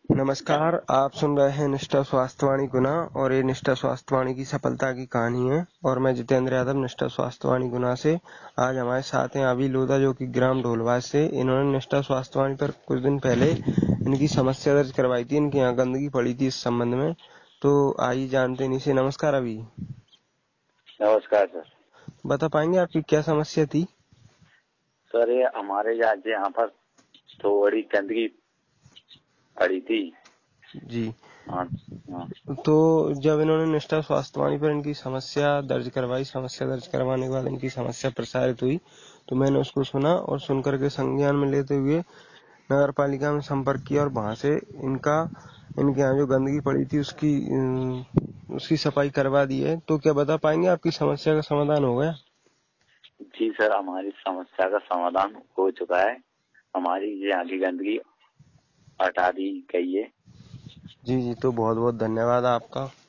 नमस्कार, आप सुन रहे हैं निष्ठा स्वास्थ्यवाणी गुना और ये निष्ठा स्वास्थ्यवाणी की सफलता की कहानी है। और मैं जितेंद्र यादव निष्ठा स्वास्थ्यवाणी गुना से। आज हमारे साथ हैं अभी लोधा, जो कि ग्राम ढोलवास से। इन्होंने निष्ठा स्वास्थ्यवाणी पर कुछ दिन पहले इनकी समस्या दर्ज करवाई थी। इनके यहाँ गंदगी पड़ी थी इस संबंध में। तो आइए जानते हैं इनसे। नमस्कार अभी। नमस्कार सर। बता पाएंगे आपकी क्या समस्या थी? सर ये हमारे यहाँ पर थोड़ी गंदगी पड़ी थी। जी। हाँ हाँ। तो जब इन्होंने निष्ठा स्वास्थ्यवाणी पर इनकी समस्या दर्ज करवाई, समस्या दर्ज करवाने के बाद इनकी समस्या प्रसारित हुई, तो मैंने उसको सुना और सुनकर के संज्ञान में लेते हुए नगर पालिका में संपर्क किया और वहां से इनके यहाँ जो गंदगी पड़ी थी उसकी सफाई करवा दी है। तो क्या बता पाएंगे आपकी समस्या का समाधान हो गया? जी सर, हमारी समस्या का समाधान हो चुका है। हमारी यहाँ की गंदगी हटा दी गई है। जी जी, तो बहुत बहुत धन्यवाद आपका।